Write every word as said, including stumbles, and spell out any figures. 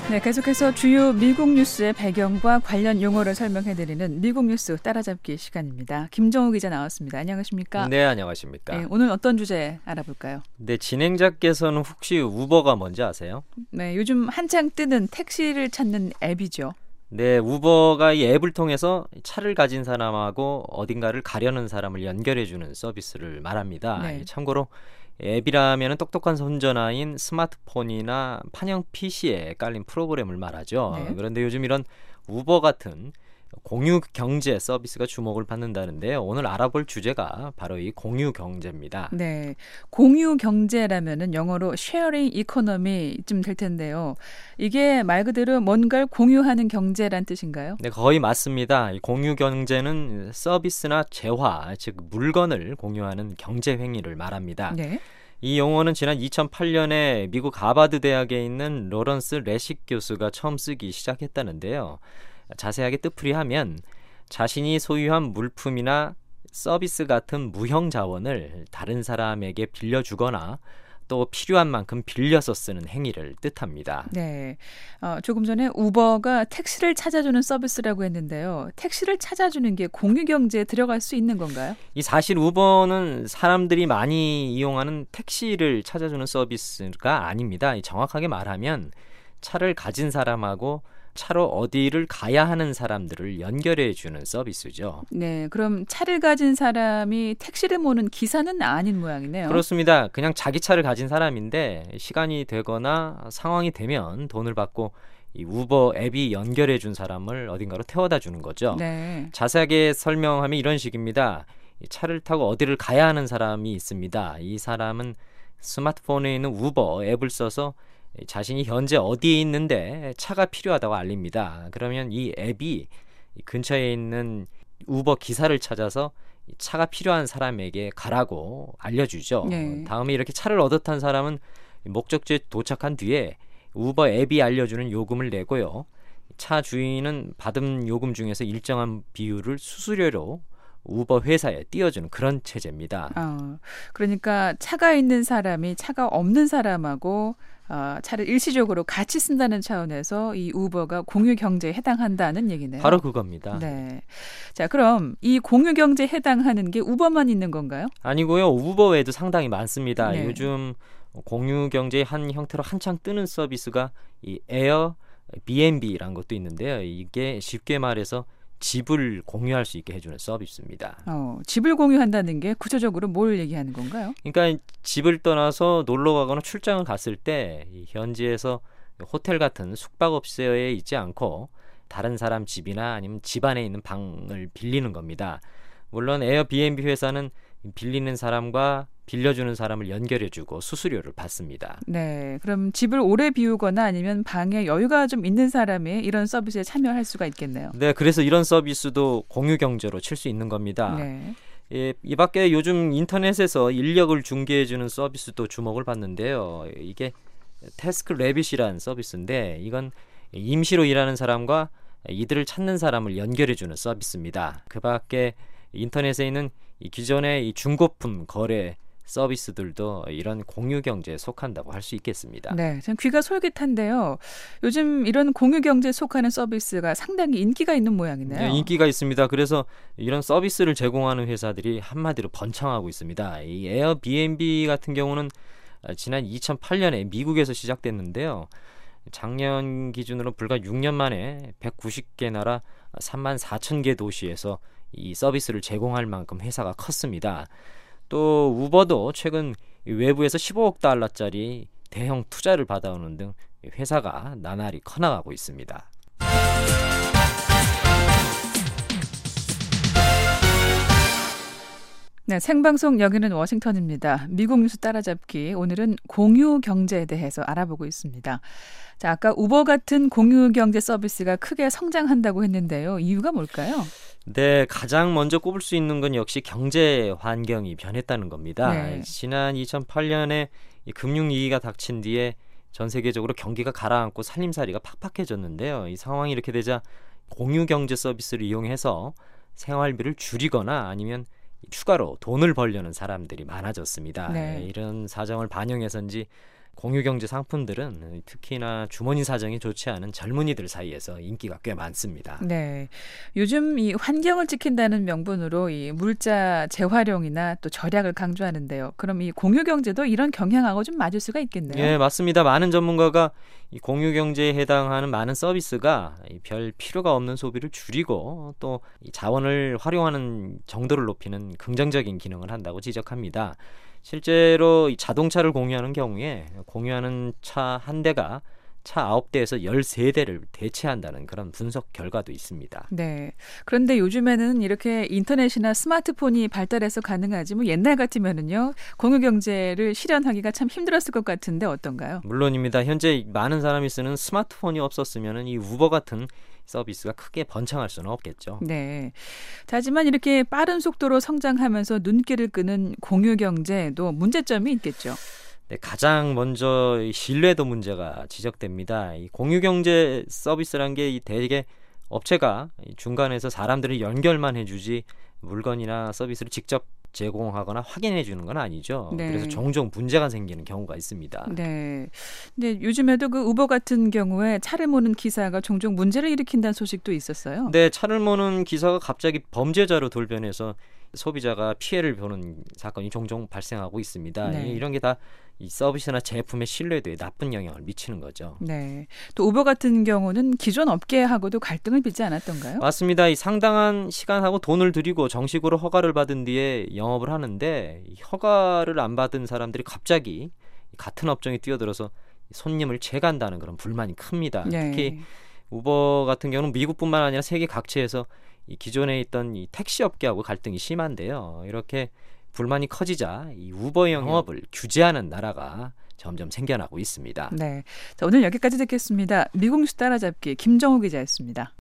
네, 계속해서 주요 미국 뉴스의 배경과 관련 용어를 설명해드리는 미국 뉴스 따라잡기 시간입니다. 김정우 기자 나왔습니다. 안녕하십니까? 네, 안녕하십니까? 네, 오늘 어떤 주제 알아볼까요? 네, 진행자께서는 혹시 우버가 뭔지 아세요? 네, 요즘 한창 뜨는 택시를 찾는 앱이죠. 네, 우버가 이 앱을 통해서 차를 가진 사람하고 어딘가를 가려는 사람을 연결해주는 서비스를 말합니다. 네. 참고로 앱이라면 똑똑한 손전화인 스마트폰이나 판형 피시에 깔린 프로그램을 말하죠. 네. 그런데 요즘 이런 우버 같은 공유 경제 서비스가 주목을 받는다는데요. 오늘 알아볼 주제가 바로 이 공유 경제입니다. 네, 공유 경제라면은 영어로 sharing economy쯤 될 텐데요. 이게 말 그대로 뭔가를 공유하는 경제란 뜻인가요? 네, 거의 맞습니다. 이 공유 경제는 서비스나 재화, 즉 물건을 공유하는 경제 행위를 말합니다. 네. 이 용어는 지난 이천팔 년에 미국 하버드 대학에 있는 로런스 레식 교수가 처음 쓰기 시작했다는데요. 자세하게 뜻풀이하면 자신이 소유한 물품이나 서비스 같은 무형 자원을 다른 사람에게 빌려주거나 또 필요한 만큼 빌려서 쓰는 행위를 뜻합니다. 네, 어, 조금 전에 우버가 택시를 찾아주는 서비스라고 했는데요. 택시를 찾아주는 게 공유 경제에 들어갈 수 있는 건가요? 이 사실 우버는 사람들이 많이 이용하는 택시를 찾아주는 서비스가 아닙니다. 정확하게 말하면 차를 가진 사람하고 차로 어디를 가야 하는 사람들을 연결해주는 서비스죠. 네, 그럼 차를 가진 사람이 택시를 모는 기사는 아닌 모양이네요. 그렇습니다. 그냥 자기 차를 가진 사람인데 시간이 되거나 상황이 되면 돈을 받고 이 우버 앱이 연결해준 사람을 어딘가로 태워다 주는 거죠. 네. 자세하게 설명하면 이런 식입니다. 이 차를 타고 어디를 가야 하는 사람이 있습니다. 이 사람은 스마트폰에 있는 우버 앱을 써서 자신이 현재 어디에 있는데 차가 필요하다고 알립니다. 그러면 이 앱이 근처에 있는 우버 기사를 찾아서 차가 필요한 사람에게 가라고 알려주죠. 네. 다음에 이렇게 차를 얻어 탄 사람은 목적지에 도착한 뒤에 우버 앱이 알려주는 요금을 내고요. 차 주인은 받은 요금 중에서 일정한 비율을 수수료로 우버 회사에 띄워주는 그런 체제입니다. 어, 그러니까 차가 있는 사람이 차가 없는 사람하고 어, 차를 일시적으로 같이 쓴다는 차원에서 이 우버가 공유 경제에 해당한다는 얘기네요. 바로 그겁니다. 네. 자, 그럼 이 공유 경제에 해당하는 게 우버만 있는 건가요? 아니고요. 우버 외에도 상당히 많습니다. 네. 요즘 공유 경제의 한 형태로 한창 뜨는 서비스가 이 에어 비앤비라는 것도 있는데요. 이게 쉽게 말해서 집을 공유할 수 있게 해주는 서비스입니다. 어, 집을 공유한다는 게 구체적으로 뭘 얘기하는 건가요? 그러니까 집을 떠나서 놀러 가거나 출장을 갔을 때 이 현지에서 호텔 같은 숙박업소에 있지 않고 다른 사람 집이나 아니면 집 안에 있는 방을 빌리는 겁니다. 물론 에어비앤비 회사는 빌리는 사람과 빌려주는 사람을 연결해주고 수수료를 받습니다. 네, 그럼 집을 오래 비우거나 아니면 방에 여유가 좀 있는 사람이 이런 서비스에 참여할 수가 있겠네요. 네, 그래서 이런 서비스도 공유 경제로 칠 수 있는 겁니다. 네. 예, 이 밖에 요즘 인터넷에서 인력을 중개해주는 서비스도 주목을 받는데요. 이게 태스크 래빗이라는 서비스인데 이건 임시로 일하는 사람과 이들을 찾는 사람을 연결해주는 서비스입니다. 그 밖에 인터넷에 있는 이 기존의 이 중고품 거래 서비스들도 이런 공유 경제에 속한다고 할 수 있겠습니다. 네, 전 귀가 솔깃한데요. 요즘 이런 공유 경제에 속하는 서비스가 상당히 인기가 있는 모양이네요. 네, 인기가 있습니다. 그래서 이런 서비스를 제공하는 회사들이 한마디로 번창하고 있습니다. 이 에어비앤비 같은 경우는 지난 이천팔 년에 미국에서 시작됐는데요. 작년 기준으로 불과 육 년 만에 백구십 개 나라 삼만 사천 개 도시에서 이 서비스를 제공할 만큼 회사가 컸습니다. 또 우버도 최근 외부에서 십오억 달러짜리 대형 투자를 받아오는 등 회사가 나날이 커나가고 있습니다. 네, 생방송 여기는 워싱턴입니다. 미국 뉴스 따라잡기. 오늘은 공유 경제에 대해서 알아보고 있습니다. 자, 아까 우버 같은 공유 경제 서비스가 크게 성장한다고 했는데요. 이유가 뭘까요? 네, 가장 먼저 꼽을 수 있는 건 역시 경제 환경이 변했다는 겁니다. 네. 지난 이천팔 년에 이 금융위기가 닥친 뒤에 전 세계적으로 경기가 가라앉고 살림살이가 팍팍해졌는데요. 이 상황이 이렇게 되자 공유 경제 서비스를 이용해서 생활비를 줄이거나 아니면 추가로 돈을 벌려는 사람들이 많아졌습니다. 네. 이런 사정을 반영해서인지 공유경제 상품들은 특히나 주머니 사정이 좋지 않은 젊은이들 사이에서 인기가 꽤 많습니다. 네, 요즘 이 환경을 지킨다는 명분으로 이 물자 재활용이나 또 절약을 강조하는데요. 그럼 이 공유경제도 이런 경향하고 좀 맞을 수가 있겠네요. 예, 맞습니다. 많은 전문가가 이 공유경제에 해당하는 많은 서비스가 별 필요가 없는 소비를 줄이고 또 이 자원을 활용하는 정도를 높이는 긍정적인 기능을 한다고 지적합니다. 실제로 이 자동차를 공유하는 경우에 공유하는 차 한 대가 차 아홉 대에서 열세 대를 대체한다는 그런 분석 결과도 있습니다. 네. 그런데 요즘에는 이렇게 인터넷이나 스마트폰이 발달해서 가능하지 뭐 옛날 같으면은요. 공유 경제를 실현하기가 참 힘들었을 것 같은데 어떤가요? 물론입니다. 현재 많은 사람이 쓰는 스마트폰이 없었으면 이 우버 같은 서비스가 크게 번창할 수는 없겠죠. 네. 하지만 이렇게 빠른 속도로 성장하면서 눈길을 끄는 공유 경제에도 문제점이 있겠죠. 네, 가장 먼저 신뢰도 문제가 지적됩니다. 이 공유경제 서비스란 게 대개 업체가 중간에서 사람들을 연결만 해주지 물건이나 서비스를 직접 제공하거나 확인해 주는 건 아니죠. 네. 그래서 종종 문제가 생기는 경우가 있습니다. 네. 근데 요즘에도 그 우버 같은 경우에 차를 모는 기사가 종종 문제를 일으킨다는 소식도 있었어요. 네, 차를 모는 기사가 갑자기 범죄자로 돌변해서 소비자가 피해를 보는 사건이 종종 발생하고 있습니다. 네. 이런 게 다 이 서비스나 제품의 신뢰도에 나쁜 영향을 미치는 거죠. 네. 또 우버 같은 경우는 기존 업계하고도 갈등을 빚지 않았던가요? 맞습니다. 이 상당한 시간하고 돈을 들이고 정식으로 허가를 받은 뒤에 영업을 하는데 이 허가를 안 받은 사람들이 갑자기 같은 업종에 뛰어들어서 손님을 채간다는 그런 불만이 큽니다. 네. 특히 우버 같은 경우는 미국뿐만 아니라 세계 각지에서 이 기존에 있던 이 택시 업계하고 갈등이 심한데요. 이렇게 불만이 커지자 이 우버 영업을 규제하는 나라가 점점 생겨나고 있습니다. 네. 자, 오늘 여기까지 듣겠습니다. 미국 뉴스 따라잡기 김정우 기자였습니다.